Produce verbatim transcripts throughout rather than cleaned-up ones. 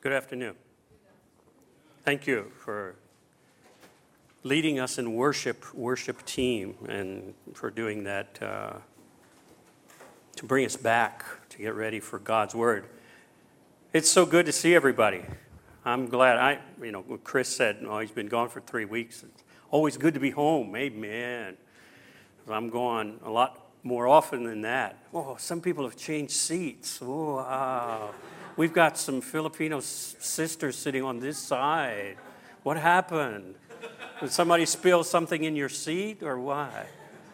Good afternoon. Thank you for leading us in worship, worship team, and for doing that uh, to bring us back to get ready for God's Word. It's so good to see everybody. I'm glad. I, you know, what Chris said, oh, he's been gone for three weeks. It's always good to be home. Amen. I'm gone a lot more often than that. Oh, some people have changed seats. Oh, wow. We've got some Filipino s- sisters sitting on this side. What happened? Did somebody spill something in your seat or what?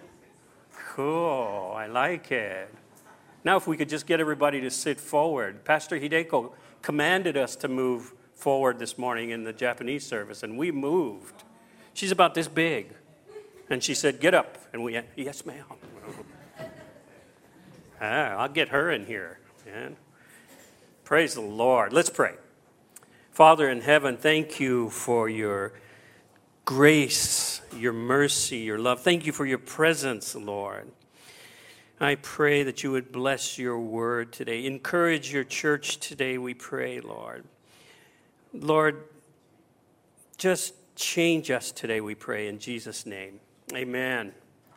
Cool. I like it. Now, if we could just get everybody to sit forward. Pastor Hideko commanded us to move forward this morning in the Japanese service, and we moved. She's about this big. And she said, get up. And we, yes, ma'am. ah, I'll get her in here, man. Praise the Lord. Let's pray. Father in heaven, thank you for your grace, your mercy, your love. Thank you for your presence, Lord. I pray that you would bless your word today. Encourage your church today, we pray, Lord. Lord, just change us today, we pray, in Jesus' name. Amen.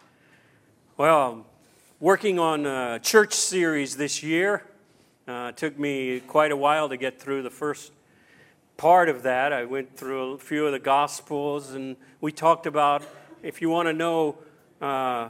Well, working on a church series this year. Uh, it took me quite a while to get through the first part of that. I went through a few of the Gospels, and we talked about, if you want to know uh,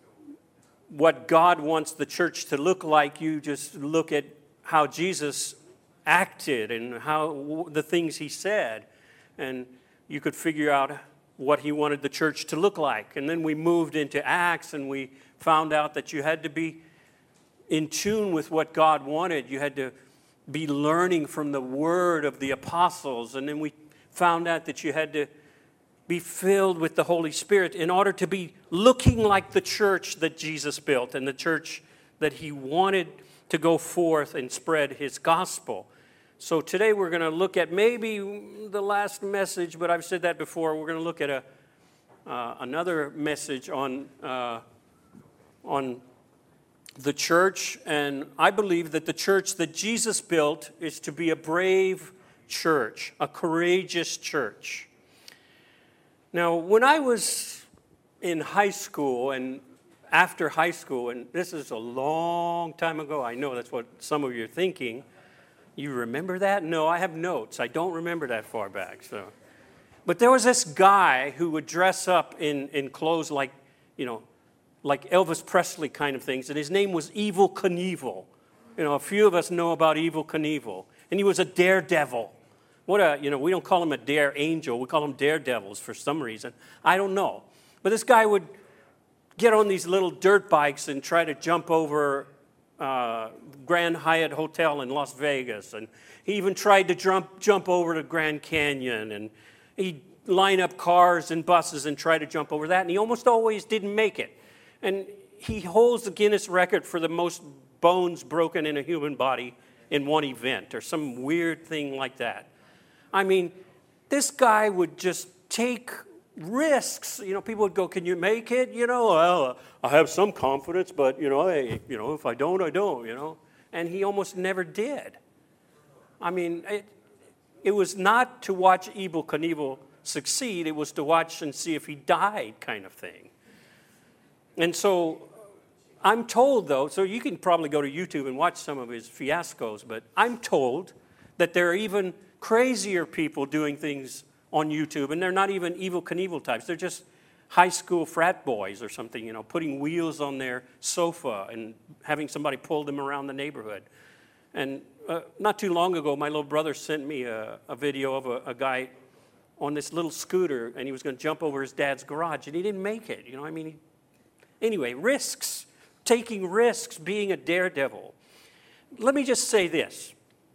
what God wants the church to look like, you just look at how Jesus acted and how the things he said, and you could figure out what he wanted the church to look like. And then we moved into Acts, and we found out that you had to be in tune with what God wanted. You had to be learning from the word of the apostles. And then we found out that you had to be filled with the Holy Spirit in order to be looking like the church that Jesus built and the church that he wanted to go forth and spread his gospel. So today we're going to look at maybe the last message, but I've said that before. We're going to look at a uh, another message on uh, on the church, and I believe that the church that Jesus built is to be a brave church, a courageous church. Now, when I was in high school and after high school, and this is a long time ago, I know that's what some of you are thinking. You remember that? No, I have notes. I don't remember that far back. So, but there was this guy who would dress up in, in clothes like, you know, like Elvis Presley kind of things, and his name was Evel Knievel. You know, a few of us know about Evel Knievel, and he was a daredevil. What a, you know, we don't call him a dare angel, we call him daredevils for some reason. I don't know. But this guy would get on these little dirt bikes and try to jump over uh, Grand Hyatt Hotel in Las Vegas, and he even tried to jump, jump over the Grand Canyon, and he'd line up cars and buses and try to jump over that, and he almost always didn't make it. And he holds the Guinness record for the most bones broken in a human body in one event or some weird thing like that. I mean, this guy would just take risks. You know, people would go, can you make it? You know, well, I have some confidence, but, you know, hey, you know, if I don't, I don't, you know. And he almost never did. I mean, it, it was not to watch Evel Knievel succeed. It was to watch and see if he died kind of thing. And so I'm told, though, so you can probably go to YouTube and watch some of his fiascos, but I'm told that there are even crazier people doing things on YouTube, and they're not even Evel Knievel types. They're just high school frat boys or something, you know, putting wheels on their sofa and having somebody pull them around the neighborhood. And uh, not too long ago, my little brother sent me a, a video of a, a guy on this little scooter, and he was going to jump over his dad's garage, and he didn't make it. You know, I mean, he Anyway, risks, taking risks, being a daredevil. Let me just say this.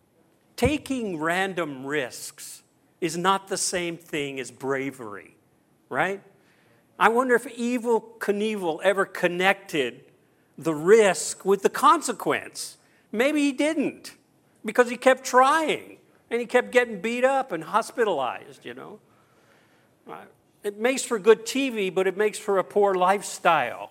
Taking random risks is not the same thing as bravery, right? I wonder if Evel Knievel ever connected the risk with the consequence. Maybe he didn't, because he kept trying, and he kept getting beat up and hospitalized, you know. It makes for good T V, but it makes for a poor lifestyle.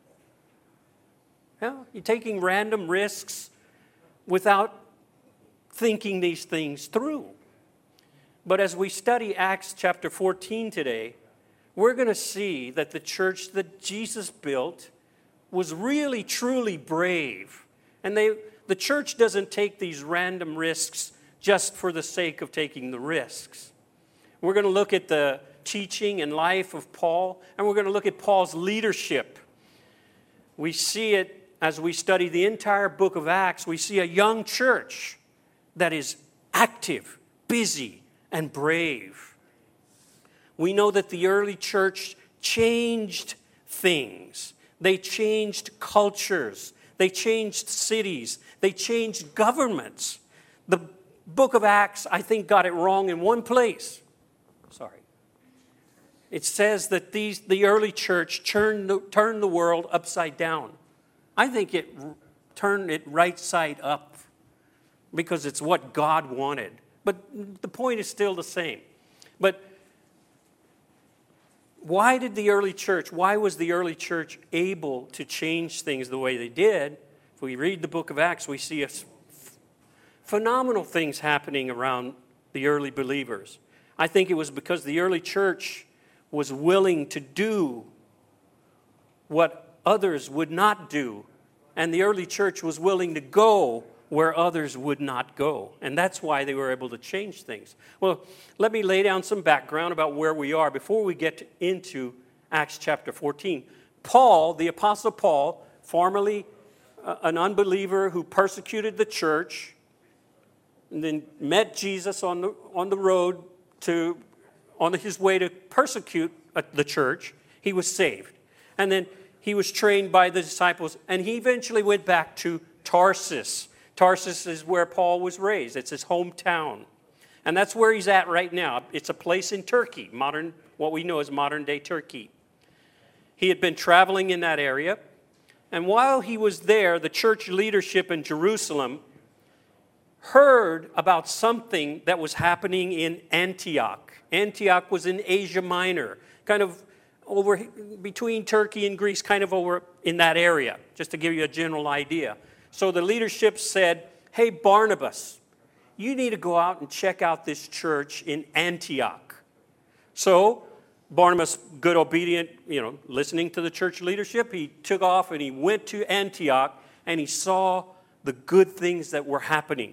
Yeah, you're taking random risks without thinking these things through. But as we study Acts chapter fourteen today, we're going to see that the church that Jesus built was really, truly brave. And they, the church doesn't take these random risks just for the sake of taking the risks. We're going to look at the teaching and life of Paul, and we're going to look at Paul's leadership. We see it as we study the entire book of Acts. We see a young church that is active, busy, and brave. We know that the early church changed things. They changed cultures. They changed cities. They changed governments. The book of Acts, I think, got it wrong in one place. Sorry. It says that these, the early church turned the, turned the world upside down. I think it turned it right side up because it's what God wanted. But the point is still the same. But why did the early church, why was the early church able to change things the way they did? If we read the book of Acts, we see a phenomenal things happening around the early believers. I think it was because the early church was willing to do what others would not do. And the early church was willing to go where others would not go. And that's why they were able to change things. Well, let me lay down some background about where we are before we get into Acts chapter fourteen. Paul, the Apostle Paul, formerly uh, an unbeliever who persecuted the church, and then met Jesus on the, on the road to, on his way to persecute the church. He was saved. And then he was trained by the disciples, and he eventually went back to Tarsus. Tarsus is where Paul was raised. It's his hometown. And that's where he's at right now. It's a place in Turkey, modern, what we know as modern-day Turkey. He had been traveling in that area. And while he was there, the church leadership in Jerusalem heard about something that was happening in Antioch. Antioch was in Asia Minor, kind of over between Turkey and Greece, kind of over in that area, just to give you a general idea. So the leadership said, hey, Barnabas, you need to go out and check out this church in Antioch. So Barnabas, good obedient, you know, listening to the church leadership, he took off and he went to Antioch and he saw the good things that were happening.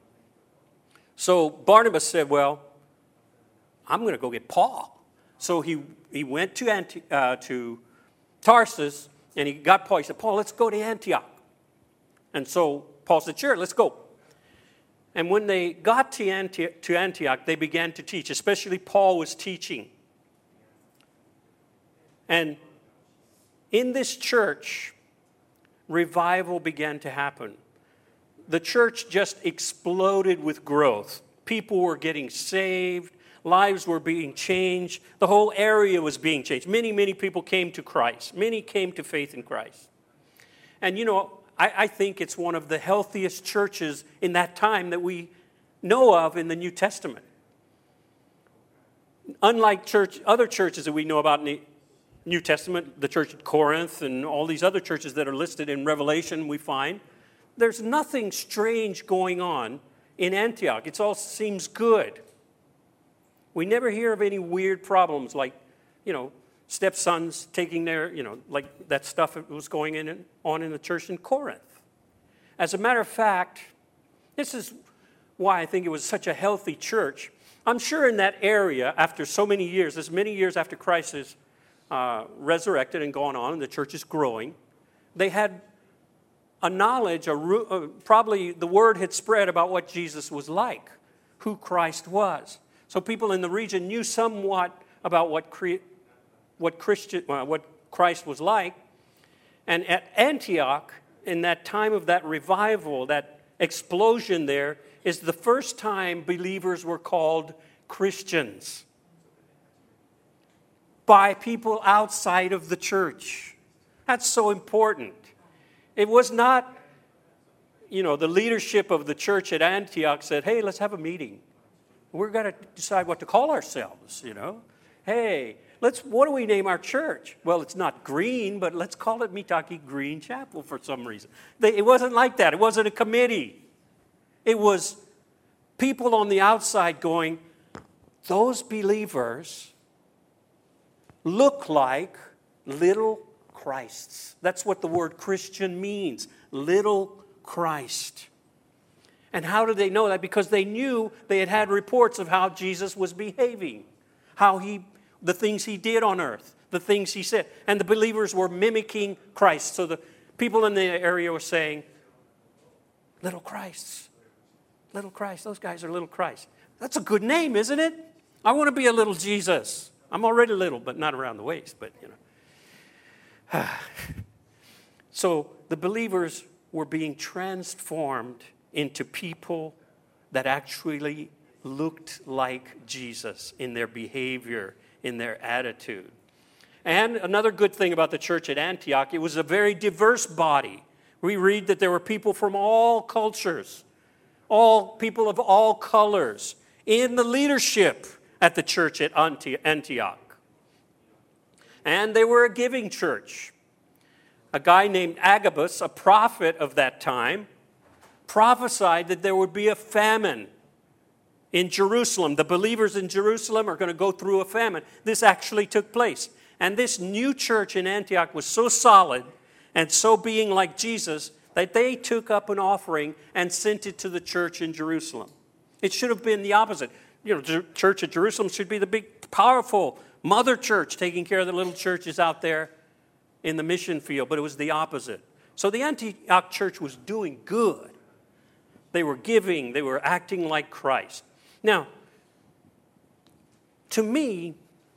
So Barnabas said, well, I'm going to go get Paul. So he, he went to, Anti- uh, to Tarsus and he got Paul. He said, Paul, let's go to Antioch. And so Paul said, sure, let's go. And when they got to Antioch, to Antioch, they began to teach, especially Paul was teaching. And in this church, revival began to happen. The church just exploded with growth. People were getting saved. Lives were being changed. The whole area was being changed. Many, many people came to Christ. Many came to faith in Christ. And you know, I, I think it's one of the healthiest churches in that time that we know of in the New Testament. Unlike church, other churches that we know about in the New Testament, the church at Corinth and all these other churches that are listed in Revelation, we find there's nothing strange going on in Antioch. It all seems good. We never hear of any weird problems like, you know, stepsons taking their, you know, like that stuff that was going in, on in the church in Corinth. As a matter of fact, this is why I think it was such a healthy church. I'm sure in that area, after so many years, as many years after Christ is uh, resurrected and gone on, and the church is growing, they had a knowledge, a, uh, probably the word had spread about what Jesus was like, who Christ was. So people in the region knew somewhat about what cre- what Christian, uh, what Christ was like. And at Antioch, in that time of that revival, that explosion there, is the first time believers were called Christians by people outside of the church. That's so important. It was not, you know, the leadership of the church at Antioch said, hey, let's have a meeting. We're going to decide what to call ourselves, you know. Hey, let's, what do we name our church? Well, it's not Green, but let's call it Mitaki Green Chapel for some reason. They, it wasn't like that. It wasn't a committee. It was people on the outside going, those believers look like little Christs. That's what the word Christian means, little Christ. And how did they know that? Because they knew they had had reports of how Jesus was behaving, how he, the things he did on earth, the things he said. And the believers were mimicking Christ. So the people in the area were saying, little Christs, little Christ, those guys are little Christ. That's a good name, isn't it? I want to be a little Jesus. I'm already little, but not around the waist, but you know. So the believers were being transformed into people that actually looked like Jesus in their behavior, in their attitude. And another good thing about the church at Antioch, it was a very diverse body. We read that there were people from all cultures, all people of all colors in the leadership at the church at Antioch. And they were a giving church. A guy named Agabus, a prophet of that time, prophesied that there would be a famine in Jerusalem. The believers in Jerusalem are going to go through a famine. This actually took place. And this new church in Antioch was so solid and so being like Jesus that they took up an offering and sent it to the church in Jerusalem. It should have been the opposite. You know, the church at Jerusalem should be the big, powerful mother church taking care of the little churches out there in the mission field, but it was the opposite. So the Antioch church was doing good. They were giving, they were acting like Christ. Now, to me,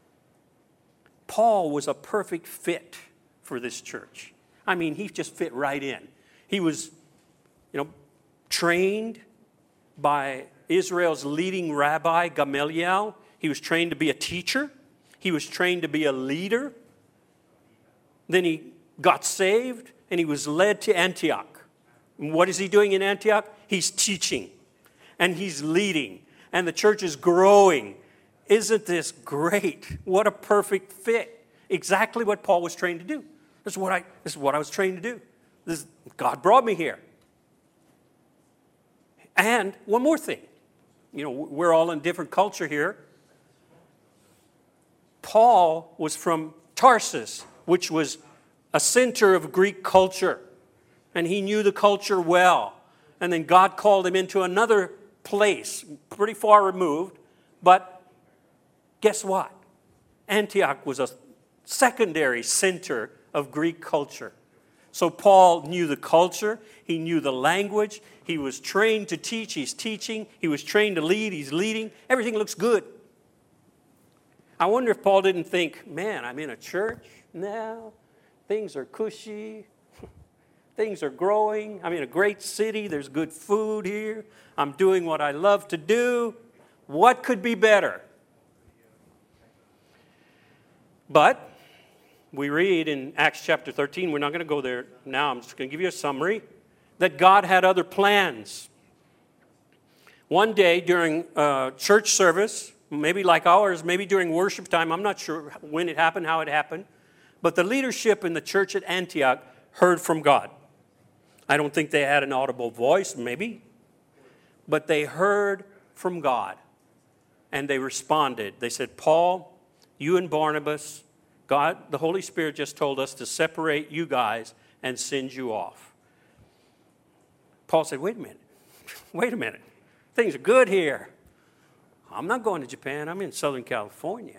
Paul was a perfect fit for this church. I mean, he just fit right in. He was, you know, trained by Israel's leading rabbi, Gamaliel. He was trained to be a teacher. He was trained to be a leader. Then he got saved, and he was led to Antioch. And what is he doing in Antioch? He's teaching, and he's leading, and the church is growing. Isn't this great? What a perfect fit. Exactly what Paul was trained to do. This is what I, this is what I was trained to do. This, God brought me here. And one more thing. You know, we're all in different culture here. Paul was from Tarsus, which was a center of Greek culture. And he knew the culture well. And then God called him into another place, pretty far removed. But guess what? Antioch was a secondary center of Greek culture. So Paul knew the culture. He knew the language. He was trained to teach. He's teaching. He was trained to lead. He's leading. Everything looks good. I wonder if Paul didn't think, man, I'm in a church now. Things are cushy. Things are growing. I'm in a great city. There's good food here. I'm doing what I love to do. What could be better? But we read in Acts chapter thirteen, we're not going to go there now. I'm just going to give you a summary, that God had other plans. One day during uh, church service, maybe like ours, maybe during worship time, I'm not sure when it happened, how it happened, but the leadership in the church at Antioch heard from God. I don't think they had an audible voice, maybe, but they heard from God, and they responded. They said, Paul, you and Barnabas, God, the Holy Spirit just told us to separate you guys and send you off. Paul said, wait a minute, wait a minute. Things are good here. I'm not going to Japan. I'm in Southern California.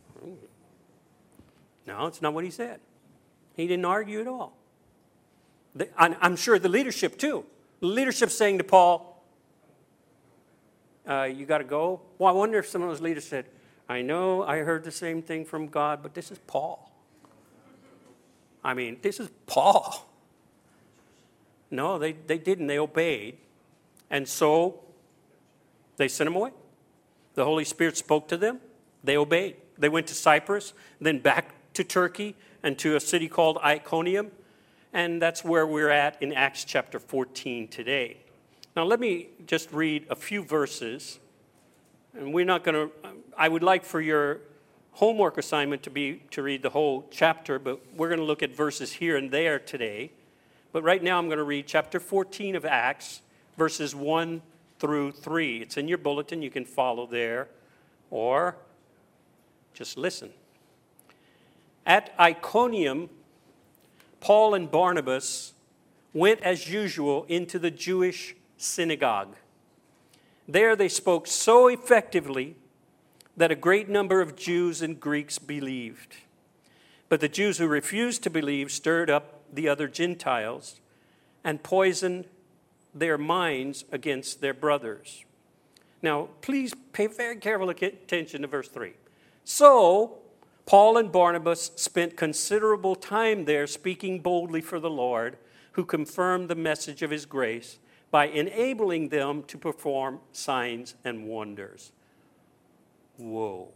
No, it's not what he said. He didn't argue at all. I'm sure the leadership, too. The leadership saying to Paul, uh, you got to go. Well, I wonder if some of those leaders said, I know I heard the same thing from God, but this is Paul. I mean, this is Paul. No, they, they didn't. They obeyed. And so they sent him away. The Holy Spirit spoke to them. They obeyed. They went to Cyprus, then back to Turkey and to a city called Iconium. And that's where we're at in Acts chapter fourteen today. Now let me just read a few verses. And we're not going to, I would like for your homework assignment to be to read the whole chapter, but we're going to look at verses here and there today. But right now I'm going to read chapter fourteen of Acts, verses one through three. It's in your bulletin. You can follow there or just listen. At Iconium, Paul and Barnabas went as usual into the Jewish synagogue. There they spoke so effectively that a great number of Jews and Greeks believed. But the Jews who refused to believe stirred up the other Gentiles and poisoned their minds against their brothers. Now, please pay very careful attention to verse three. So, Paul and Barnabas spent considerable time there speaking boldly for the Lord, who confirmed the message of his grace by enabling them to perform signs and wonders. Whoa.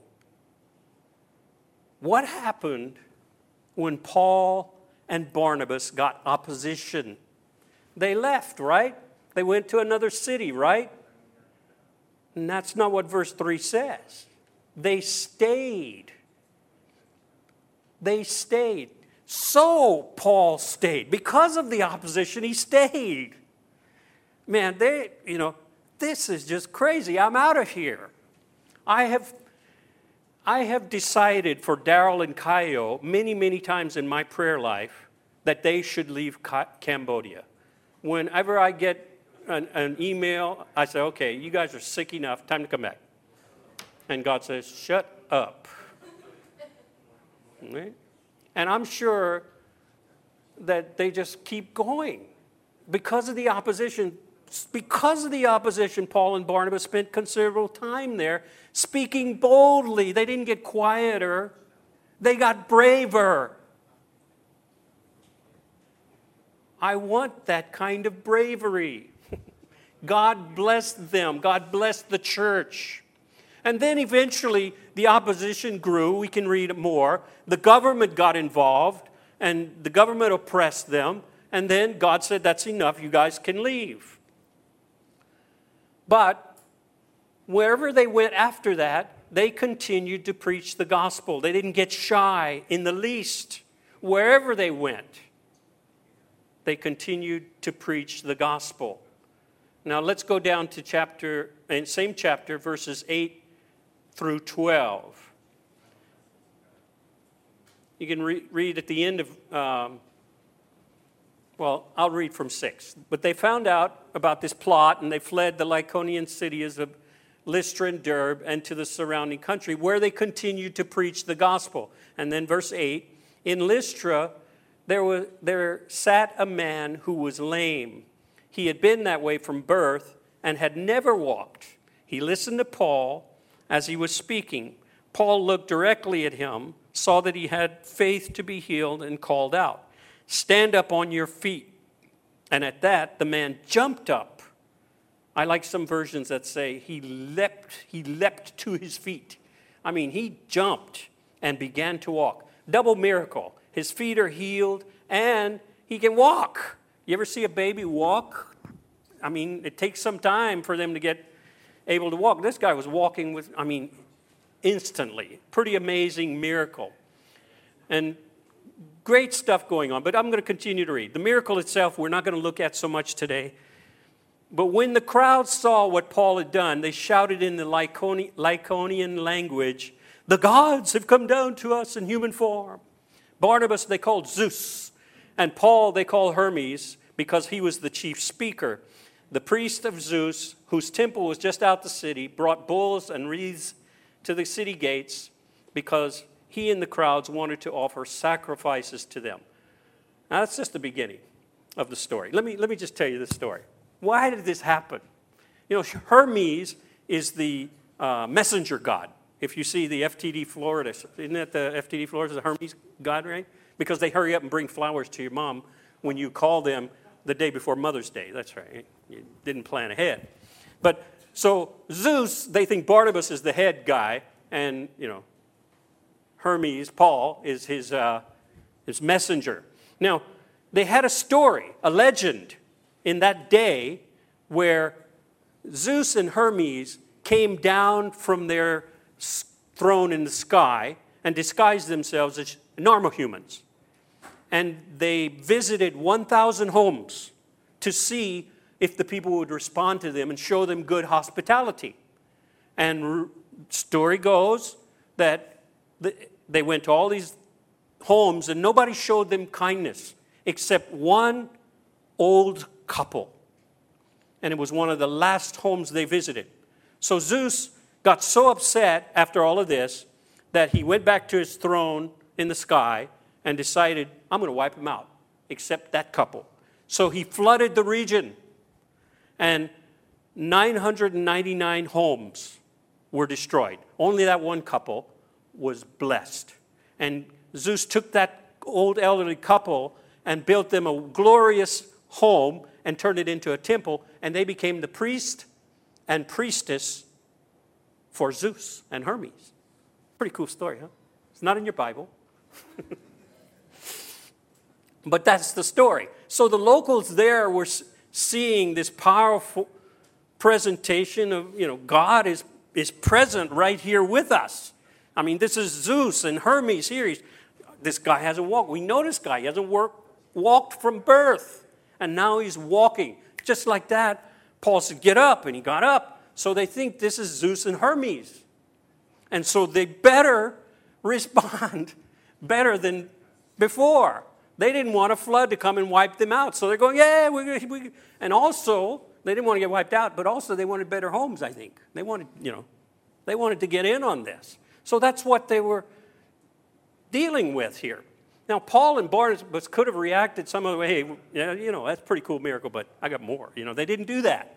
What happened when Paul and Barnabas got opposition? They left, right? They went to another city, right? And that's not what verse three says. They stayed. They stayed. So Paul stayed. Because of the opposition, he stayed. Man, they, you know, this is just crazy. I'm out of here. I have, I have decided for Daryl and Kaio many, many times in my prayer life that they should leave Cambodia. Whenever I get an, an email, I say, okay, you guys are sick enough, time to come back. And God says, shut up. Right? And I'm sure that they just keep going. Because of the opposition, because of the opposition, Paul and Barnabas spent considerable time there speaking boldly. They didn't get quieter. They got braver. I want that kind of bravery. God blessed them. God blessed the church. And then eventually the opposition grew. We can read more. The government got involved, and the government oppressed them. And then God said, that's enough. You guys can leave. But wherever they went after that, they continued to preach the gospel. They didn't get shy in the least. Wherever they went, they continued to preach the gospel. Now let's go down to chapter, same chapter, verses eight through twelve. You can re- read at the end of, um, well, I'll read from six. But they found out about this plot, and they fled the Lycaonian cities of Lystra and Derbe and to the surrounding country, where they continued to preach the gospel. And then verse eight, in Lystra there was there sat a man who was lame. He had been that way from birth and had never walked. He listened to Paul as he was speaking. Paul looked directly at him, saw that he had faith to be healed, and called out, stand up on your feet. And at that, the man jumped up. I like some versions that say he leapt, he leapt to his feet. I mean, he jumped and began to walk. Double miracle. His feet are healed and he can walk. You ever see a baby walk? I mean, it takes some time for them to get able to walk. This guy was walking with, I mean, instantly. Pretty amazing miracle. And great stuff going on, but I'm going to continue to read. The miracle itself, we're not going to look at so much today. But when the crowd saw what Paul had done, they shouted in the Lycaoni- Lycaonian language, the gods have come down to us in human form. Barnabas they called Zeus, and Paul they called Hermes because he was the chief speaker. The priest of Zeus, whose temple was just out the city, brought bulls and wreaths to the city gates because he and the crowds wanted to offer sacrifices to them. Now, that's just the beginning of the story. Let me, let me just tell you this story. Why did this happen? You know, Hermes is the uh, messenger god. If you see the F T D Florida, isn't that the F T D Florida, the Hermes god, right? Because they hurry up and bring flowers to your mom when you call them the day before Mother's Day. That's right. You didn't plan ahead. But so Zeus, they think Barnabas is the head guy, and, you know, Hermes, Paul, is his, uh, his messenger. Now, they had a story, a legend in that day where Zeus and Hermes came down from their throne in the sky and disguised themselves as normal humans. And they visited one thousand homes to see if the people would respond to them and show them good hospitality. And r- story goes that the, they went to all these homes and nobody showed them kindness except one old couple. And it was one of the last homes they visited. So Zeus got so upset after all of this that he went back to his throne in the sky and decided, I'm going to wipe them out, except that couple. So he flooded the region, and nine hundred ninety-nine homes were destroyed. Only that one couple was blessed. And Zeus took that old elderly couple and built them a glorious home and turned it into a temple, and they became the priest and priestess for Zeus and Hermes. Pretty cool story, huh? It's not in your Bible. But that's the story. So the locals there were seeing this powerful presentation of, you know, God is, is present right here with us. I mean, this is Zeus and Hermes here. He's, this guy hasn't walked. We know this guy. He hasn't work, walked from birth. And now he's walking. Just like that, Paul said, get up. And he got up. So they think this is Zeus and Hermes. And so they better respond better than before. They didn't want a flood to come and wipe them out. So they're going, yeah, we, we, and also, they didn't want to get wiped out, but also they wanted better homes, I think. They wanted, you know, they wanted to get in on this. So that's what they were dealing with here. Now, Paul and Barnabas could have reacted some other way. Hey, yeah, you know, that's a pretty cool miracle, but I got more. You know, they didn't do that.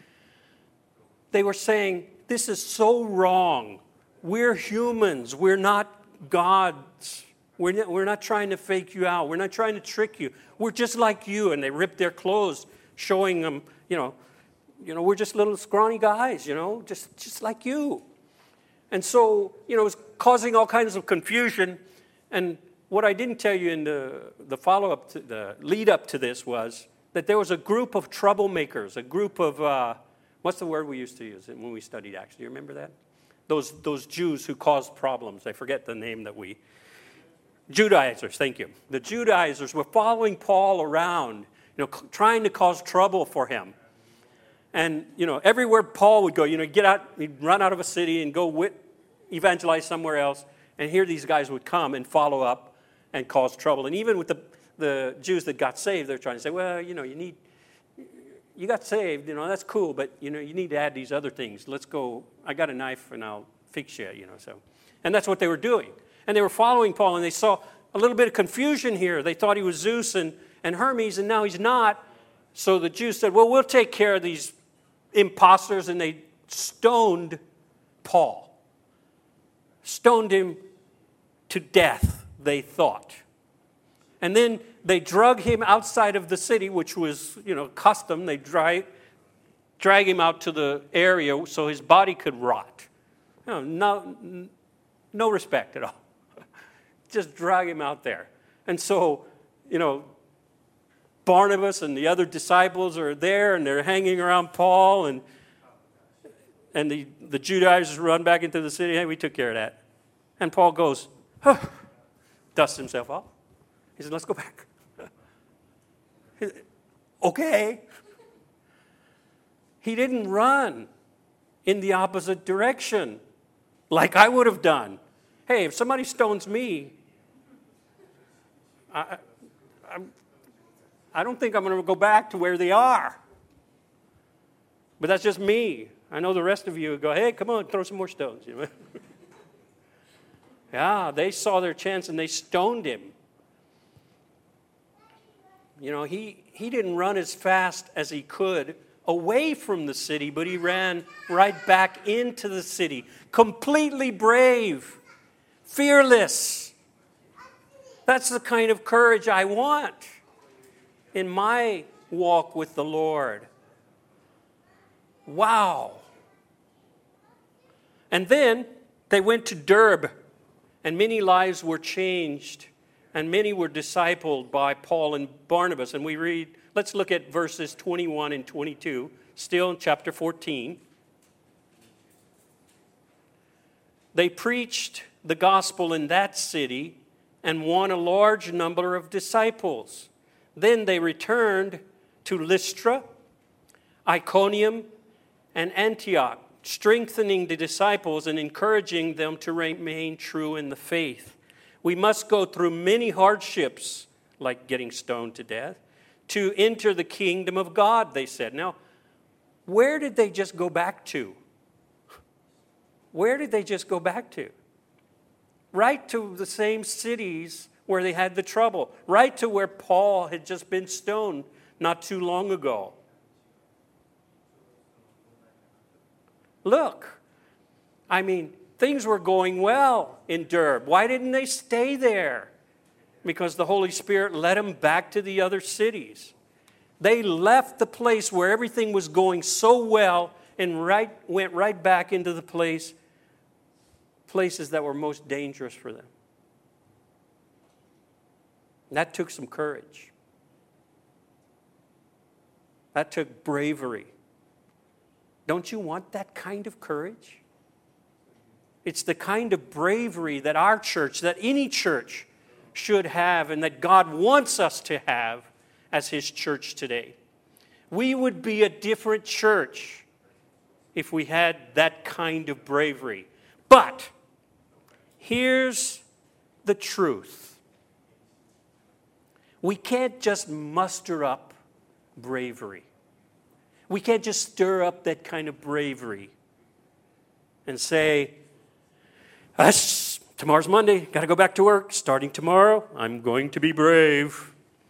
They were saying, this is so wrong. We're humans. We're not gods. We're not, we're not trying to fake you out. We're not trying to trick you. We're just like you. And they ripped their clothes, showing them, you know, you know, we're just little scrawny guys, you know, just, just like you. And so, you know, it was causing all kinds of confusion. And what I didn't tell you in the, the follow-up, to the lead-up to this was that there was a group of troublemakers, a group of, uh, what's the word we used to use when we studied Acts? Do you remember that? Those, those Jews who caused problems. I forget the name that we... Judaizers, thank you. The Judaizers were following Paul around, you know, trying to cause trouble for him. And, you know, everywhere Paul would go, you know, get out, he'd run out of a city and go wit, evangelize somewhere else. And here these guys would come and follow up and cause trouble. And even with the, the Jews that got saved, they're trying to say, well, you know, you need, you got saved, you know, that's cool, but, you know, you need to add these other things. Let's go, I got a knife and I'll fix you, you know, so. And that's what they were doing. And they were following Paul, and they saw a little bit of confusion here. They thought he was Zeus and, and Hermes, and now he's not. So the Jews said, well, we'll take care of these imposters, and they stoned Paul. Stoned him to death, they thought. And then they drug him outside of the city, which was, you know, custom. They drag, drag him out to the area so his body could rot. You know, no, no respect at all. Just drag him out there. And so, you know, Barnabas and the other disciples are there, and they're hanging around Paul, and and the, the Judaizers run back into the city. Hey, we took care of that. And Paul goes, huh, dusts himself off. He said, let's go back. He said, okay. He didn't run in the opposite direction like I would have done. Hey, if somebody stones me, I, I, I don't think I'm going to go back to where they are. But that's just me. I know the rest of you would go, hey, come on, throw some more stones. You know? Yeah, they saw their chance and they stoned him. You know, he, he didn't run as fast as he could away from the city, but he ran right back into the city. Completely brave. Fearless. That's the kind of courage I want in my walk with the Lord. Wow. And then they went to Derbe, and many lives were changed, and many were discipled by Paul and Barnabas. And we read, let's look at verses twenty-one and twenty-two, still in chapter fourteen. They preached the gospel in that city and won a large number of disciples. Then they returned to Lystra, Iconium and Antioch, strengthening the disciples and encouraging them to remain true in the faith. We must go through many hardships, like getting stoned to death, to enter the kingdom of God, they said. Now, where did they just go back to? Where did they just go back to? Right to the same cities where they had the trouble. Right to where Paul had just been stoned not too long ago. Look, I mean, things were going well in Derbe. Why didn't they stay there? Because the Holy Spirit led them back to the other cities. They left the place where everything was going so well and right went right back into the place, places that were most dangerous for them. And that took some courage. That took bravery. Don't you want that kind of courage? It's the kind of bravery that our church, that any church should have, and that God wants us to have as His church today. We would be a different church if we had that kind of bravery. But here's the truth. We can't just muster up bravery. We can't just stir up that kind of bravery and say, Us, tomorrow's Monday, got to go back to work. Starting tomorrow, I'm going to be brave.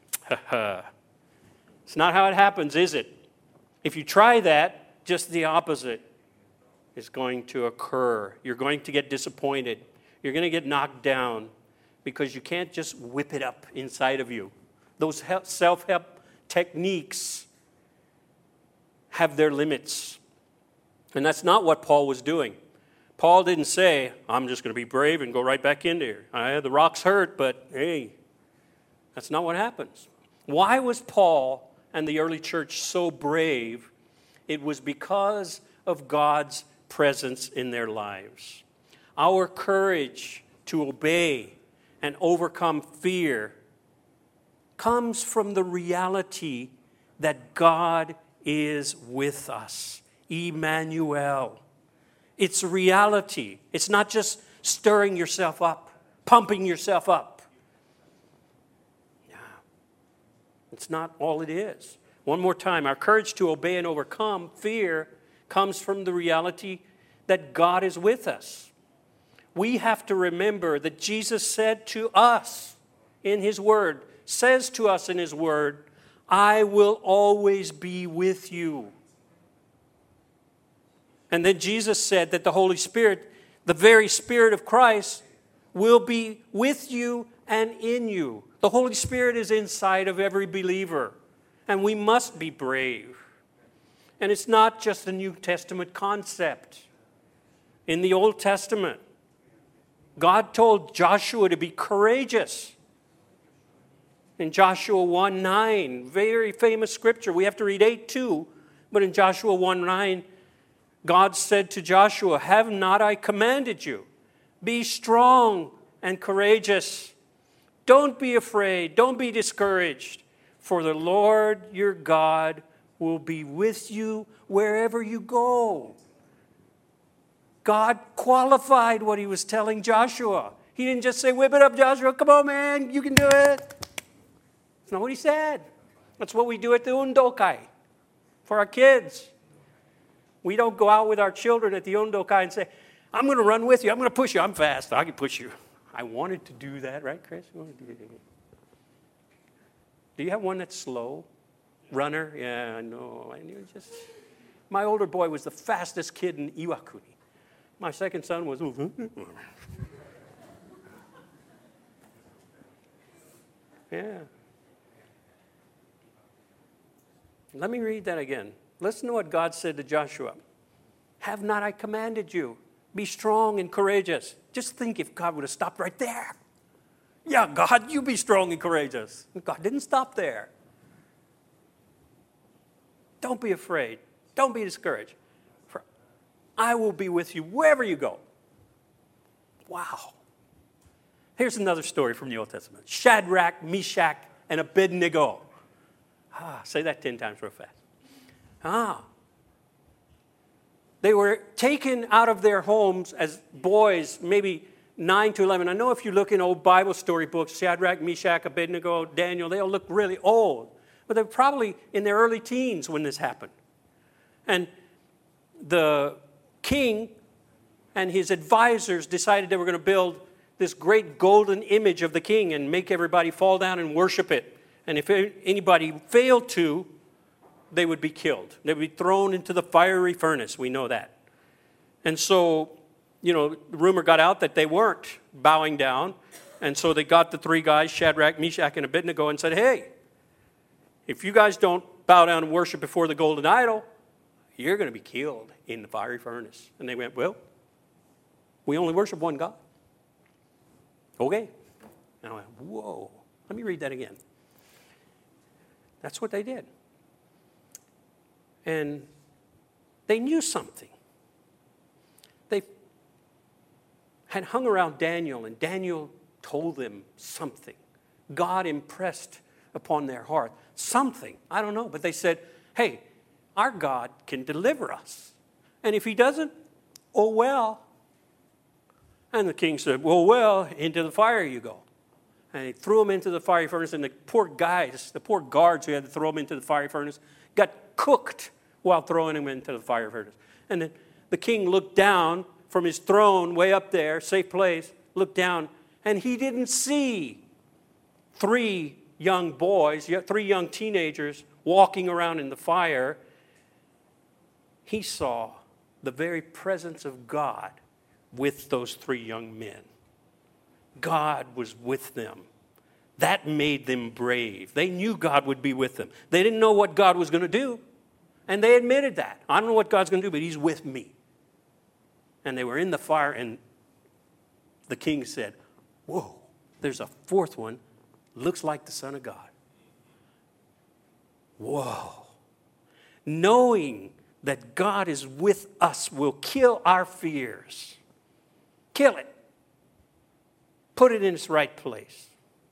It's not how it happens, is it? If you try that, just the opposite is going to occur. You're going to get disappointed. You're going to get knocked down because you can't just whip it up inside of you. Those self-help techniques have their limits. And that's not what Paul was doing. Paul didn't say, I'm just going to be brave and go right back in there. I, the rocks hurt, but hey, that's not what happens. Why was Paul and the early church so brave? It was because of God's presence in their lives. Our courage to obey and overcome fear comes from the reality that God is with us. Emmanuel. It's reality. It's not just stirring yourself up, pumping yourself up. Yeah. It's not all it is. One more time, our courage to obey and overcome fear comes from the reality that God is with us. We have to remember that Jesus said to us in His Word, says to us in His Word, I will always be with you. And then Jesus said that the Holy Spirit, the very Spirit of Christ, will be with you and in you. The Holy Spirit is inside of every believer. And we must be brave. And it's not just a New Testament concept. In the Old Testament, God told Joshua to be courageous. In Joshua one nine, very famous scripture. We have to read eight too. But in Joshua one nine, God said to Joshua, have not I commanded you? Be strong and courageous. Don't be afraid. Don't be discouraged. For the Lord your God will be with you wherever you go. God qualified what He was telling Joshua. He didn't just say, whip it up, Joshua. Come on, man. You can do it. That's not what He said. That's what we do at the Undokai for our kids. We don't go out with our children at the Undokai and say, I'm going to run with you. I'm going to push you. I'm fast. I can push you. I wanted to do that, right, Chris? You wanted to do that. Do you have one that's slow? Runner? Yeah, I know. I knew just. My older boy was the fastest kid in Iwakuni. My second son was. Yeah. Let me read that again. Listen to what God said to Joshua. Have not I commanded you? Be strong and courageous. Just think if God would have stopped right there. Yeah, God, you be strong and courageous. God didn't stop there. Don't be afraid. Don't be discouraged. For I will be with you wherever you go. Wow. Here's another story from the Old Testament. Shadrach, Meshach, and Abednego. Ah, say that ten times real fast. Ah. They were taken out of their homes as boys, maybe nine to eleven. I know if you look in old Bible story books, Shadrach, Meshach, Abednego, Daniel, they all look really old. But they were probably in their early teens when this happened. And the king and his advisors decided they were going to build this great golden image of the king and make everybody fall down and worship it. And if anybody failed to, they would be killed. They would be thrown into the fiery furnace. We know that. And so, you know, the rumor got out that they weren't bowing down. And so they got the three guys, Shadrach, Meshach, and Abednego, and said, hey, if you guys don't bow down and worship before the golden idol, you're going to be killed in the fiery furnace. And they went, well, we only worship one God. Okay. And I went, whoa. Let me read that again. That's what they did. And they knew something. They had hung around Daniel, and Daniel told them something. God impressed upon their heart something. I don't know, but they said, hey, our God can deliver us. And if he doesn't, oh well. And the king said, well, well, into the fire you go. And he threw him into the fiery furnace, and the poor guys, the poor guards who had to throw him into the fiery furnace, got cooked while throwing him into the fire furnace. And then the king looked down from his throne way up there, safe place, looked down, and he didn't see three young boys, three young teenagers walking around in the fire. He saw the very presence of God with those three young men. God was with them. That made them brave. They knew God would be with them. They didn't know what God was going to do. And they admitted that. I don't know what God's going to do, but he's with me. And they were in the fire, and the king said, whoa, there's a fourth one. Looks like the Son of God. Whoa. Knowing that God is with us will kill our fears. Kill it. Put it in its right place.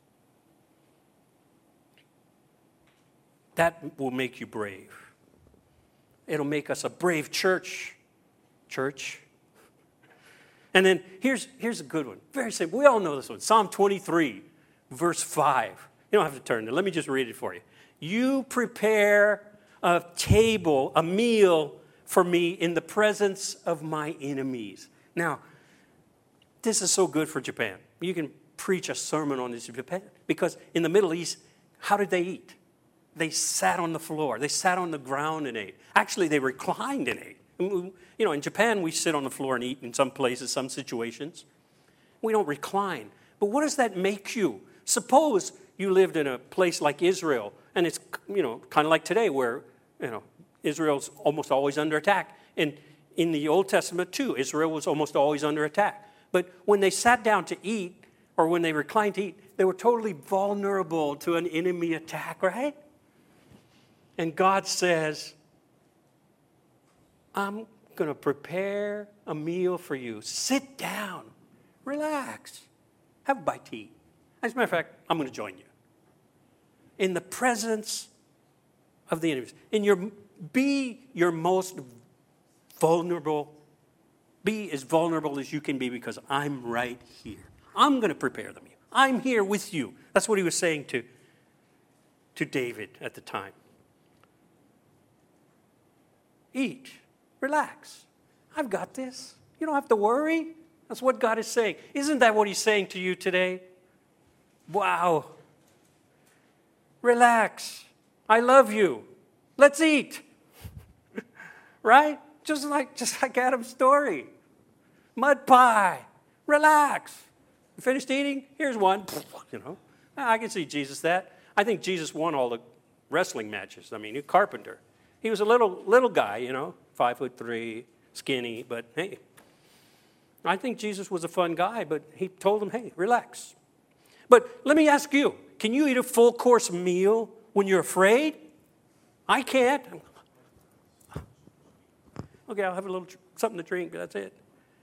That will make you brave. It'll make us a brave church. Church. And then here's, here's a good one. Very simple. We all know this one. Psalm twenty-three, verse five. You don't have to turn there. Let me just read it for you. You prepare a table, a meal for me in the presence of my enemies. Now, this is so good for Japan. You can preach a sermon on this in Japan. Because in the Middle East, how did they eat? They sat on the floor. They sat on the ground and ate. Actually, they reclined and ate. You know, in Japan, we sit on the floor and eat in some places, some situations. We don't recline. But what does that make you? Suppose you lived in a place like Israel, and it's, you know, kind of like today where, you know, Israel's almost always under attack. And in the Old Testament, too, Israel was almost always under attack. But when they sat down to eat, or when they reclined to eat, they were totally vulnerable to an enemy attack, right? And God says, I'm going to prepare a meal for you. Sit down. Relax. Have a bite to eat. As a matter of fact, I'm going to join you. In the presence of the enemies. In your, be your most vulnerable. Be as vulnerable as you can be because I'm right here. I'm going to prepare the meal. I'm here with you. That's what he was saying to, to David at the time. Eat. Relax. I've got this. You don't have to worry. That's what God is saying. Isn't that what he's saying to you today? Wow. Relax. I love you. Let's eat. Right? Just like, just like Adam's story. Mud pie. Relax. You finished eating? Here's one. You know, I can see Jesus that. I think Jesus won all the wrestling matches. I mean, a carpenter. He was a little little guy, you know, five foot three, skinny, but hey. I think Jesus was a fun guy, but he told him, hey, relax. But let me ask you, can you eat a full course meal when you're afraid? I can't. Okay, I'll have a little something to drink, but that's it.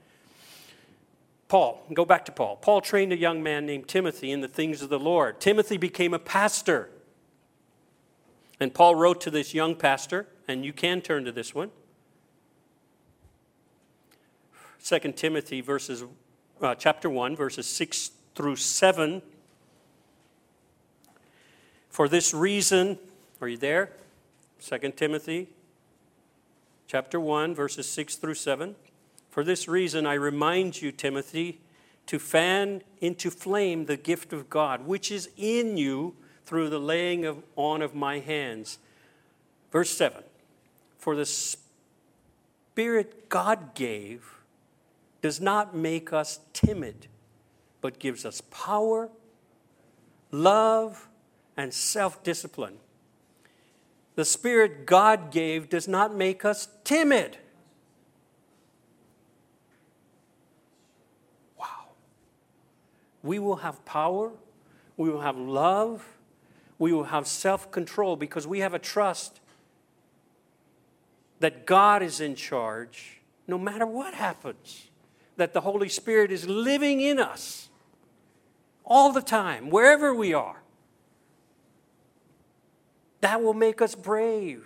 Paul, go back to Paul. Paul trained a young man named Timothy in the things of the Lord. Timothy became a pastor. And Paul wrote to this young pastor and you can turn to this one. Second Timothy verses, uh, chapter one, verses six through seven. For this reason, are you there? Second Timothy chapter one, verses six through seven. For this reason, I remind you, Timothy, to fan into flame the gift of God, which is in you through the laying of, on of my hands. Verse seven. For the Spirit God gave does not make us timid, but gives us power, love, and self-discipline. The Spirit God gave does not make us timid. Wow. We will have power, we will have love, we will have self-control because we have a trust that God is in charge no matter what happens. That the Holy Spirit is living in us all the time, wherever we are. That will make us brave.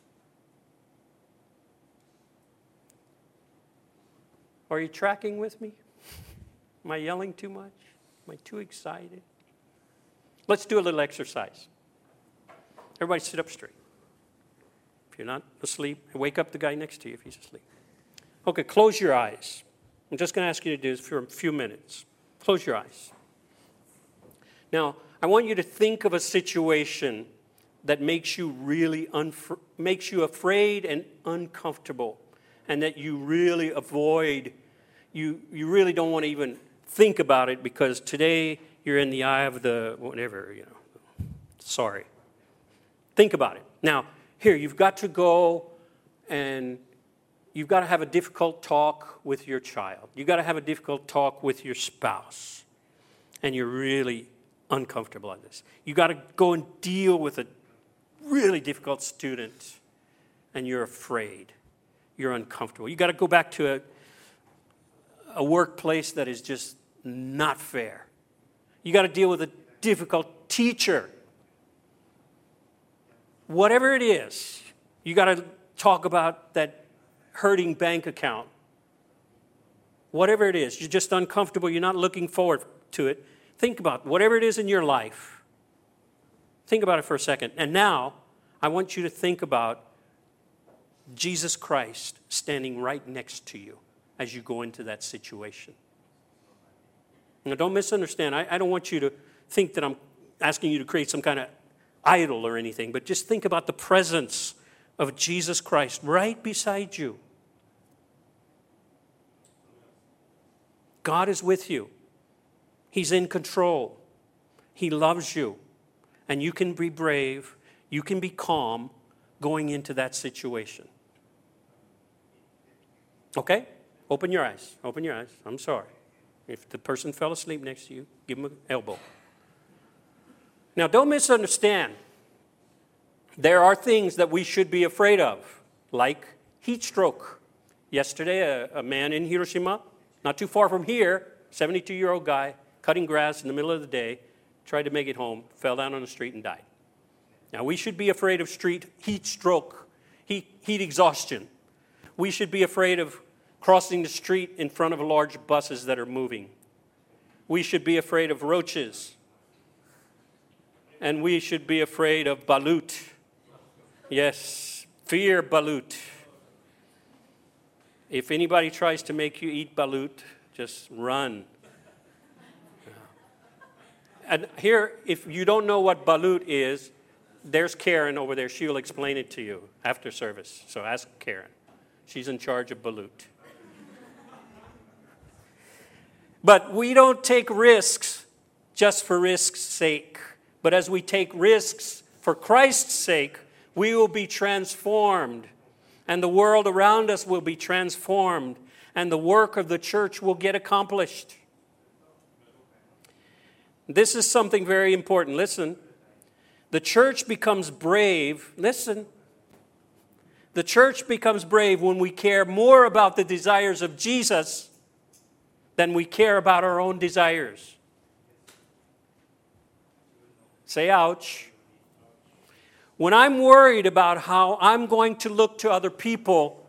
Are you tracking with me? Am I yelling too much? Am I too excited? Let's do a little exercise. Everybody sit up straight. If you're not asleep, wake up the guy next to you if he's asleep. Okay, close your eyes. I'm just going to ask you to do this for a few minutes. Close your eyes. Now, I want you to think of a situation that makes you really unf- makes you afraid and uncomfortable, and that you really avoid. You you really don't want to even think about it because today you're in the eye of the whatever, you know. Sorry. Think about it. Now, here you've got to go and you've got to have a difficult talk with your child. You've got to have a difficult talk with your spouse. And you're really uncomfortable on this. You've got to go and deal with a really difficult student. And you're afraid. You're uncomfortable. You've got to go back to a, a workplace that is just not fair. You've got to deal with a difficult teacher. Whatever it is, you got to talk about that hurting bank account. Whatever it is, you're just uncomfortable, you're not looking forward to it. Think about whatever it is in your life. Think about it for a second. And now, I want you to think about Jesus Christ standing right next to you as you go into that situation. Now, don't misunderstand. I, I don't want you to think that I'm asking you to create some kind of idol or anything, but just think about the presence of Jesus Christ right beside you. God is with you. He's in control. He loves you. And you can be brave. You can be calm going into that situation. Okay? Open your eyes. Open your eyes. I'm sorry. If the person fell asleep next to you, give them an elbow. Now, don't misunderstand. There are things that we should be afraid of, like heat stroke. Yesterday, a, a man in Hiroshima, not too far from here, seventy-two-year-old guy, cutting grass in the middle of the day, tried to make it home, fell down on the street and died. Now, we should be afraid of street heat stroke, heat, heat exhaustion. We should be afraid of crossing the street in front of large buses that are moving. We should be afraid of roaches. And we should be afraid of balut. Yes, fear balut. If anybody tries to make you eat balut, just run. And here, if you don't know what balut is, there's Karen over there. She'll explain it to you after service. So ask Karen. She's in charge of balut. But we don't take risks just for risk's sake. But as we take risks for Christ's sake, we will be transformed. And the world around us will be transformed. And the work of the church will get accomplished. This is something very important. Listen. The church becomes brave. Listen. The church becomes brave when we care more about the desires of Jesus than we care about our own desires. Say ouch. When I'm worried about how I'm going to look to other people,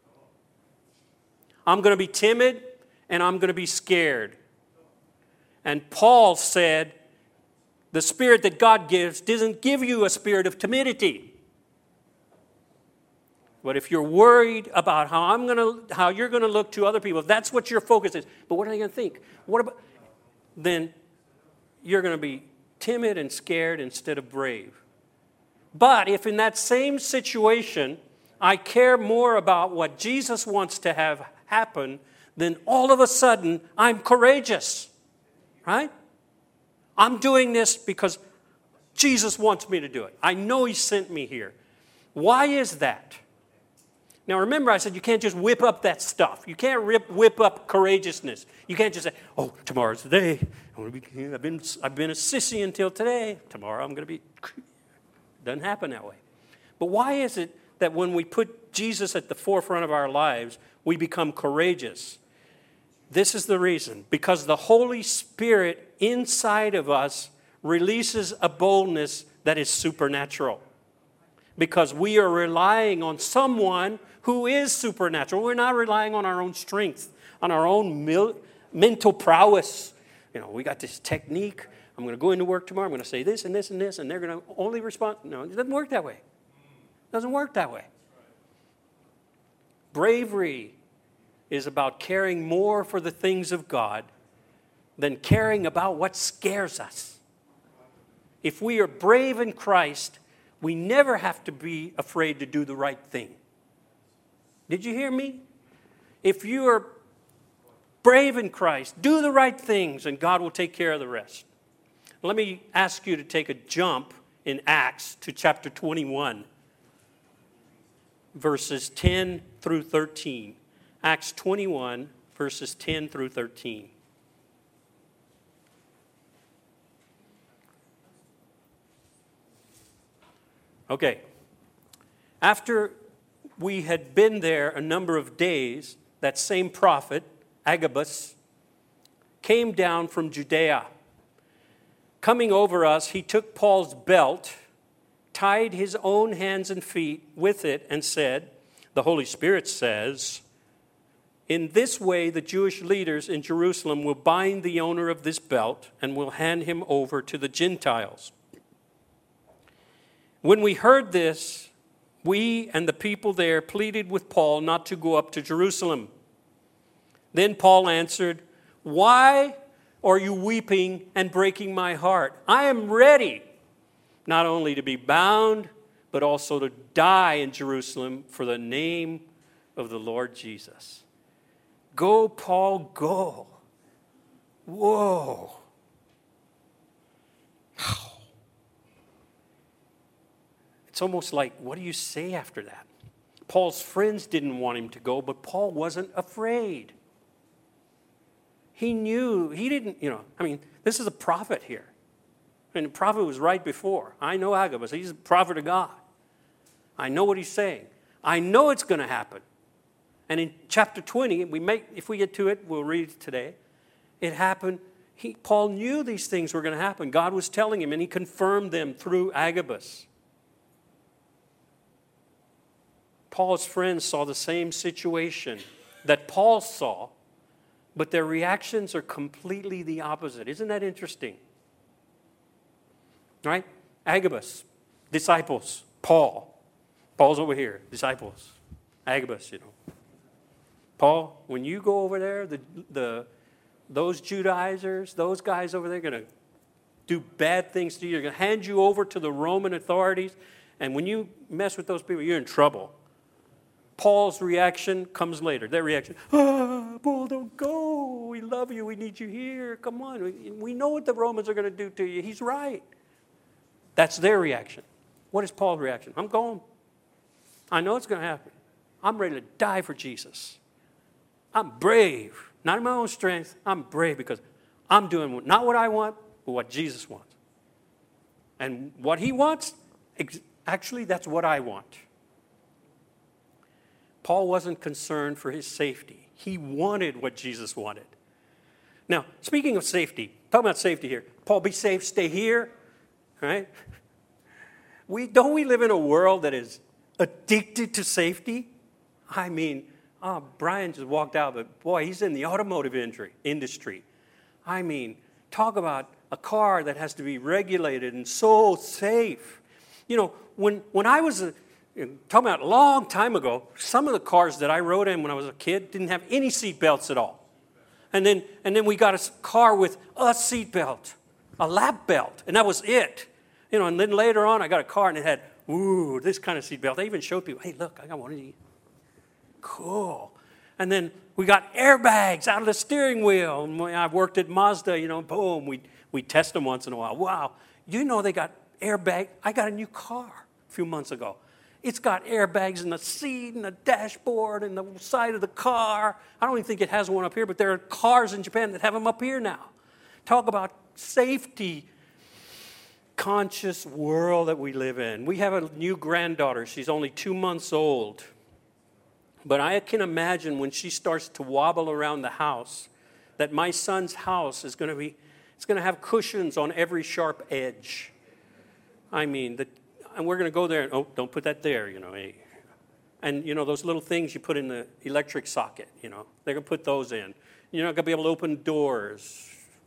I'm going to be timid and I'm going to be scared. And Paul said, the spirit that God gives doesn't give you a spirit of timidity. But if you're worried about how I'm going to, how you're going to look to other people, if that's what your focus is, but what are they going to think? What about? Then you're going to be timid and scared instead of brave. But if in that same situation I care more about what Jesus wants to have happen, then all of a sudden I'm courageous, right? I'm doing this because Jesus wants me to do it. I know He sent me here. Why is that? Now remember, I said you can't just whip up that stuff. You can't rip, whip up courageousness. You can't just say, oh, tomorrow's the day. I'm gonna be, I've been, I've been a sissy until today. Tomorrow I'm going to be... Doesn't happen that way. But why is it that when we put Jesus at the forefront of our lives, we become courageous? This is the reason. Because the Holy Spirit inside of us releases a boldness that is supernatural. Because we are relying on someone who is supernatural. We're not relying on our own strength, on our own mil- mental prowess. You know, we got this technique. I'm going to go into work tomorrow. I'm going to say this and this and this, and they're going to only respond. No, it doesn't work that way. It doesn't work that way. Bravery is about caring more for the things of God than caring about what scares us. If we are brave in Christ, we never have to be afraid to do the right thing. Did you hear me? If you are brave in Christ, do the right things, and God will take care of the rest. Let me ask you to take a jump in Acts to chapter twenty-one, verses ten through thirteen. Acts twenty-one, verses ten through thirteen. Okay. After we had been there a number of days, that same prophet, Agabus, came down from Judea. Coming over us, he took Paul's belt, tied his own hands and feet with it, and said, the Holy Spirit says, in this way the Jewish leaders in Jerusalem will bind the owner of this belt and will hand him over to the Gentiles. When we heard this, we and the people there pleaded with Paul not to go up to Jerusalem. Then Paul answered, why are you weeping and breaking my heart? I am ready not only to be bound, but also to die in Jerusalem for the name of the Lord Jesus. Go, Paul, go. Whoa. It's almost like, what do you say after that? Paul's friends didn't want him to go, but Paul wasn't afraid. He knew, he didn't, you know, I mean, this is a prophet here. And the prophet was right before. I know Agabus. He's a prophet of God. I know what he's saying. I know it's going to happen. And in chapter twenty, we make, if we get to it, we'll read it today. It happened. He, Paul knew these things were going to happen. God was telling him, and he confirmed them through Agabus. Paul's friends saw the same situation that Paul saw, but their reactions are completely the opposite. Isn't that interesting? Right? Agabus, disciples. Paul. Paul's over here. Disciples. Agabus, you know. Paul, when you go over there, the, the those Judaizers, those guys over there are going to do bad things to you. They're going to hand you over to the Roman authorities. And when you mess with those people, you're in trouble. Paul's reaction comes later. Their reaction, ah, Paul, don't go. We love you. We need you here. Come on. We, we know what the Romans are going to do to you. He's right. That's their reaction. What is Paul's reaction? I'm going. I know it's going to happen. I'm ready to die for Jesus. I'm brave. Not in my own strength. I'm brave because I'm doing not what I want, but what Jesus wants. And what he wants, actually, that's what I want. Paul wasn't concerned for his safety. He wanted what Jesus wanted. Now, speaking of safety, talking about safety here. Paul, be safe, stay here. Right? We, don't we live in a world that is addicted to safety? I mean, oh, Brian just walked out, but boy, he's in the automotive industry. I mean, talk about a car that has to be regulated and so safe. You know, when, when I was, a, talking about a long time ago, some of the cars that I rode in when I was a kid didn't have any seat belts at all. And then, and then we got a car with a seat belt, a lap belt, and that was it. You know, and then later on, I got a car and it had, ooh, this kind of seat belt. They even showed people, hey, look, I got one of these. Cool. And then we got airbags out of the steering wheel. And when I worked at Mazda, you know, boom, we we test them once in a while. Wow, you know they got airbag. I got a new car a few months ago. It's got airbags in the seat and the dashboard and the side of the car. I don't even think it has one up here, but there are cars in Japan that have them up here now. Talk about safety conscious world that we live in. We have a new granddaughter. She's only two months old. But I can imagine when she starts to wobble around the house that my son's house is going to be, it's going to have cushions on every sharp edge. I mean, the, and we're going to go there and, oh, don't put that there, you know. Hey. And, you know, those little things you put in the electric socket, you know, they're going to put those in. You're not going to be able to open doors.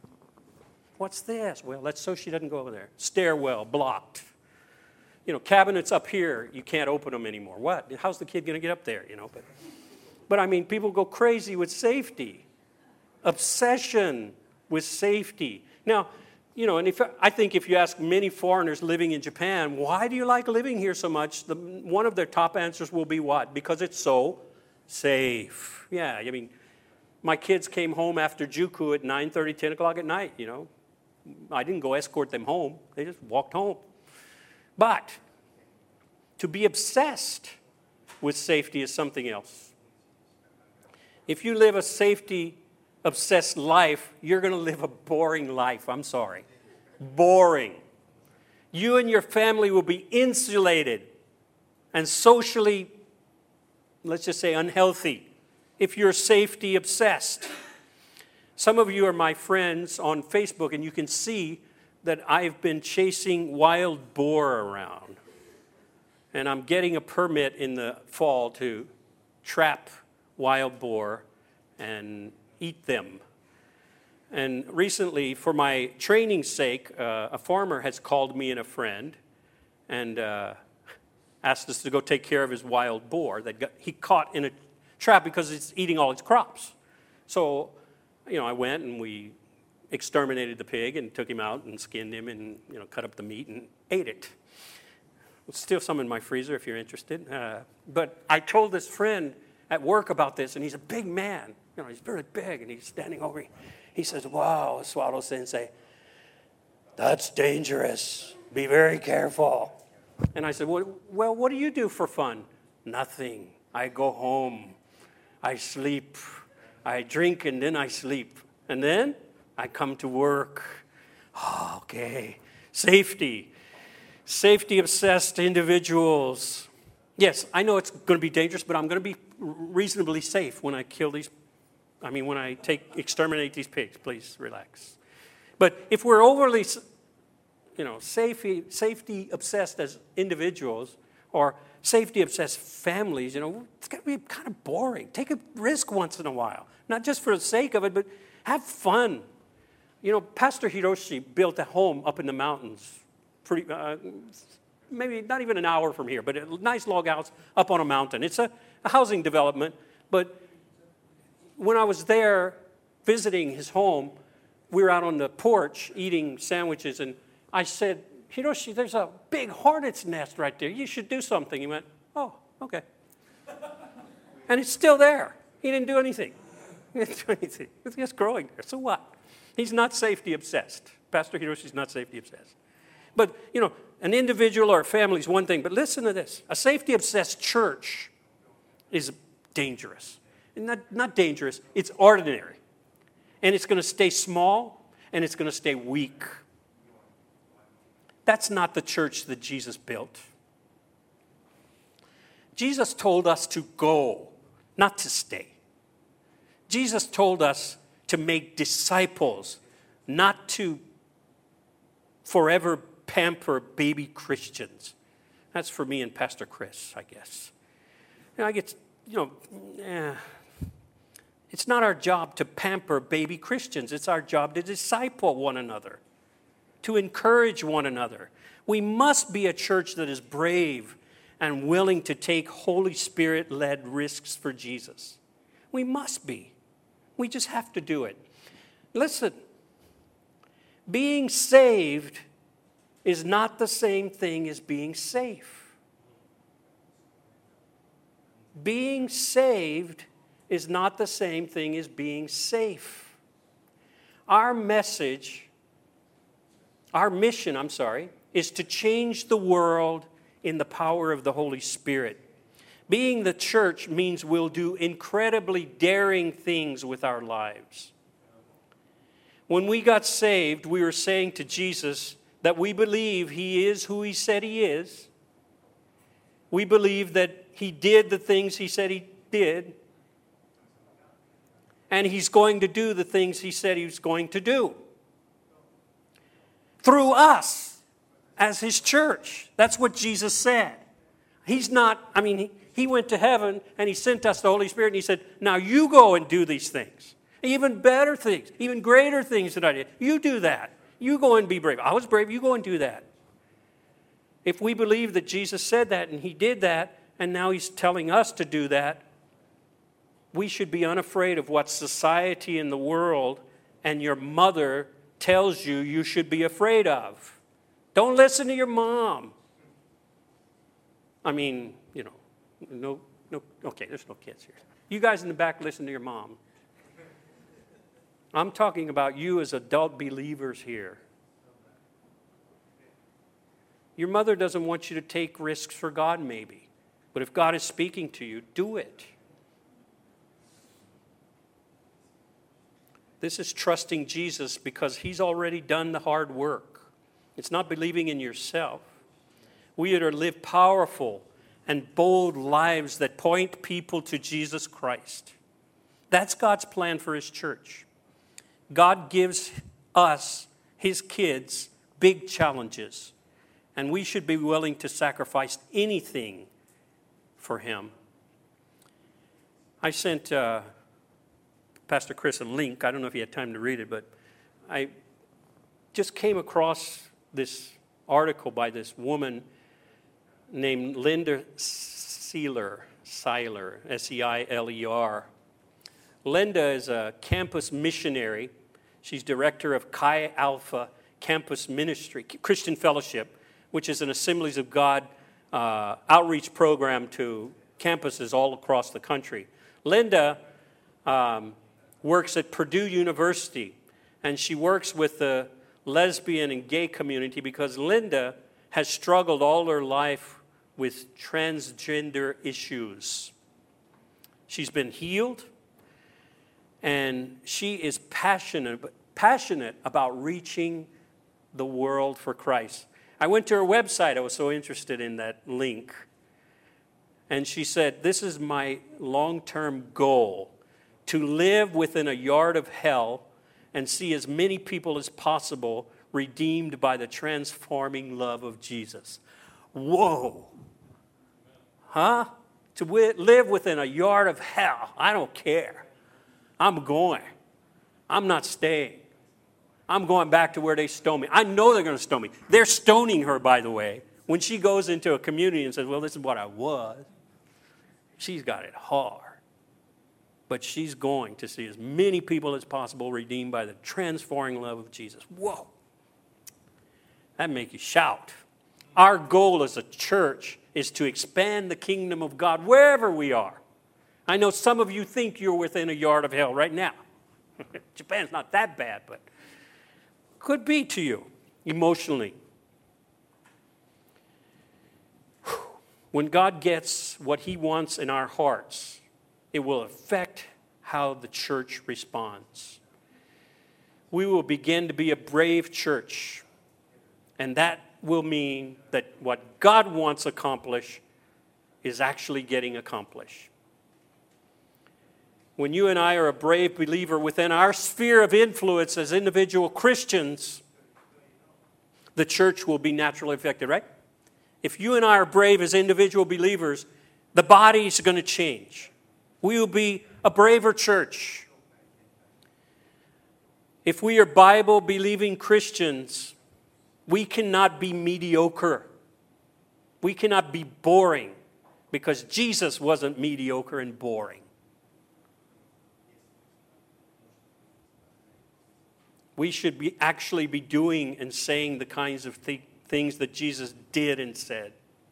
What's this? Well, that's so she doesn't go over there. Stairwell, blocked. You know, cabinets up here, you can't open them anymore. What? How's the kid going to get up there, you know? But, but, I mean, people go crazy with safety. Obsession with safety. Now, you know, and if I think if you ask many foreigners living in Japan, why do you like living here so much? The, one of their top answers will be what? Because it's so safe. Yeah, I mean, my kids came home after Juku at nine thirty, ten o'clock at night, you know. I didn't go escort them home. They just walked home. But to be obsessed with safety is something else. If you live a safety-obsessed life, you're going to live a boring life. I'm sorry. Boring. You and your family will be insulated and socially, let's just say, unhealthy if you're safety-obsessed. Some of you are my friends on Facebook, and you can see that I've been chasing wild boar around. And I'm getting a permit in the fall to trap wild boar and eat them. And recently, for my training's sake, uh, a farmer has called me and a friend and uh, asked us to go take care of his wild boar that got, he caught in a trap because it's eating all his crops. So, you know, I went and we exterminated the pig and took him out and skinned him and, you know, cut up the meat and ate it. There's still some in my freezer if you're interested. Uh, but I told this friend at work about this, and he's a big man. You know, he's very big, and he's standing over me. He says, wow, Swallow Sensei, that's dangerous. Be very careful. And I said, well, well, what do you do for fun? Nothing. I go home. I sleep. I drink, and then I sleep. And then I come to work. Oh, okay. Safety. Safety-obsessed individuals. Yes, I know it's going to be dangerous, but I'm going to be reasonably safe when I kill these, I mean, when I take, exterminate these pigs. Please relax. But if we're overly, you know, safety, safety-obsessed as individuals or safety-obsessed families, you know, it's going to be kind of boring. Take a risk once in a while. Not just for the sake of it, but have fun. You know, Pastor Hiroshi built a home up in the mountains, pretty, uh, maybe not even an hour from here, but a nice log house up on a mountain. It's a, a housing development, but when I was there visiting his home, we were out on the porch eating sandwiches, and I said, Hiroshi, there's a big hornet's nest right there. You should do something. He went, oh, okay. And it's still there. He didn't do anything. He didn't do anything. It's just growing there. So what? He's not safety obsessed. Pastor Hiroshi's not safety obsessed. But, you know, an individual or a family is one thing, but listen to this. A safety obsessed church is dangerous. Not, not dangerous, it's ordinary. And it's going to stay small, and it's going to stay weak. That's not the church that Jesus built. Jesus told us to go, not to stay. Jesus told us to make disciples, not to forever pamper baby Christians. That's for me and Pastor Chris, I guess. You know, I get, you know, eh, it's not our job to pamper baby Christians. It's our job to disciple one another, to encourage one another. We must be a church that is brave and willing to take Holy Spirit-led risks for Jesus. We must be. We just have to do it. Listen, being saved is not the same thing as being safe. Being saved is not the same thing as being safe. Our message, our mission, I'm sorry, is to change the world in the power of the Holy Spirit. Being the church means we'll do incredibly daring things with our lives. When we got saved, we were saying to Jesus that we believe He is who He said He is. We believe that He did the things He said He did. And He's going to do the things He said He was going to do. Through us, as His church. That's what Jesus said. He's not, I mean, He, he went to heaven and He sent us the Holy Spirit and He said, now you go and do these things. Even better things, even greater things than I did. You do that. You go and be brave. I was brave, you go and do that. If we believe that Jesus said that and He did that, and now He's telling us to do that, we should be unafraid of what society and the world and your mother tells you you should be afraid of. Don't listen to your mom. I mean, you know, no, no, okay, there's no kids here. You guys in the back listen to your mom. I'm talking about you as adult believers here. Your mother doesn't want you to take risks for God, maybe. But if God is speaking to you, do it. This is trusting Jesus because He's already done the hard work. It's not believing in yourself. We are to live powerful and bold lives that point people to Jesus Christ. That's God's plan for His church. God gives us, His kids, big challenges. And we should be willing to sacrifice anything for Him. I sent uh, Pastor Chris a link. I don't know if he had time to read it, but I just came across this article by this woman named Linda Seiler, Seiler, S E I L E R. Linda is a campus missionary. She's director of Chi Alpha Campus Ministry, Christian Fellowship, which is an Assemblies of God uh, outreach program to campuses all across the country. Linda um, works at Purdue University, and she works with the lesbian and gay community because Linda has struggled all her life with transgender issues. She's been healed, and she is passionate, passionate about reaching the world for Christ. I went to her website. I was so interested in that link. And she said, this is my long-term goal, to live within a yard of hell and see as many people as possible redeemed by the transforming love of Jesus. Whoa. Huh? To wi- live within a yard of hell. I don't care. I'm going. I'm not staying. I'm going back to where they stone me. I know they're going to stone me. They're stoning her, by the way. When she goes into a community and says, well, this is what I was, she's got it hard. But she's going to see as many people as possible redeemed by the transforming love of Jesus. Whoa. That'd make you shout. Our goal as a church is to expand the kingdom of God wherever we are. I know some of you think you're within a yard of hell right now. Japan's not that bad, but could be to you emotionally. When God gets what He wants in our hearts, it will affect how the church responds. We will begin to be a brave church, and that will mean that what God wants accomplished is actually getting accomplished. When you and I are a brave believer within our sphere of influence as individual Christians, the church will be naturally affected, right? if you and I are brave as individual believers, the body is going to change. We will be a braver church. If we are Bible-believing Christians, we cannot be mediocre. We cannot be boring, because Jesus wasn't mediocre and boring. We should be actually be doing and saying the kinds of th- things that Jesus did and said.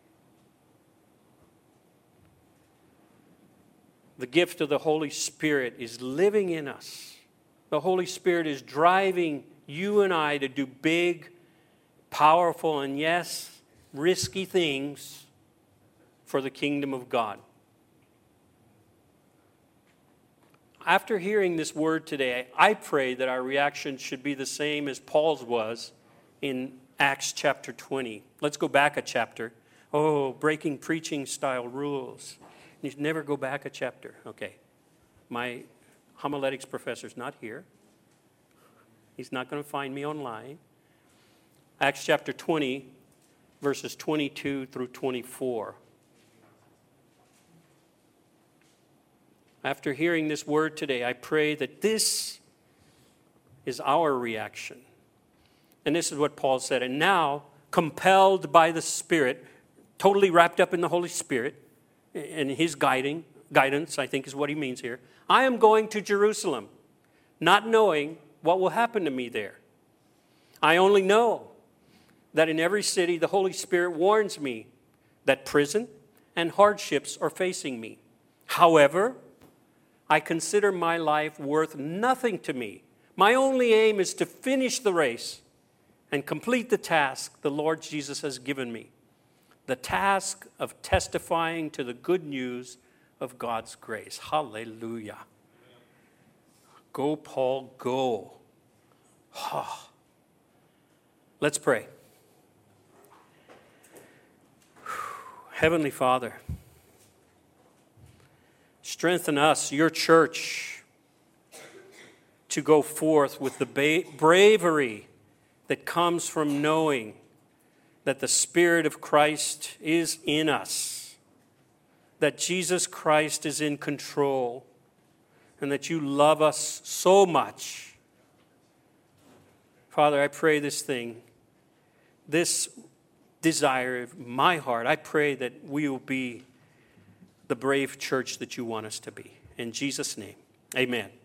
The gift of the Holy Spirit is living in us. The Holy Spirit is driving you and I to do big, powerful, and yes, risky things for the kingdom of God. After hearing this word today, I pray that our reaction should be the same as Paul's was in Acts chapter twenty. Let's go back a chapter. Oh, breaking preaching style rules. You never go back a chapter. Okay. My homiletics professor's not here. He's not going to find me online. Acts chapter twenty, verses twenty-two through twenty-four. After hearing this word today, I pray that this is our reaction. And this is what Paul said. And now, compelled by the Spirit, totally wrapped up in the Holy Spirit, and his guiding, guidance, I think is what he means here. I am going to Jerusalem, not knowing what will happen to me there. I only know that in every city the Holy Spirit warns me that prison and hardships are facing me. However, I consider my life worth nothing to me. My only aim is to finish the race and complete the task the Lord Jesus has given me. The task of testifying to the good news of God's grace. Hallelujah. Go, Paul, go. Oh. Let's pray. Heavenly Father, strengthen us, your church, to go forth with the ba- bravery that comes from knowing that the Spirit of Christ is in us, that Jesus Christ is in control, and that you love us so much. Father, I pray this thing, this desire of my heart, I pray that we will be the brave church that you want us to be. In Jesus' name, amen.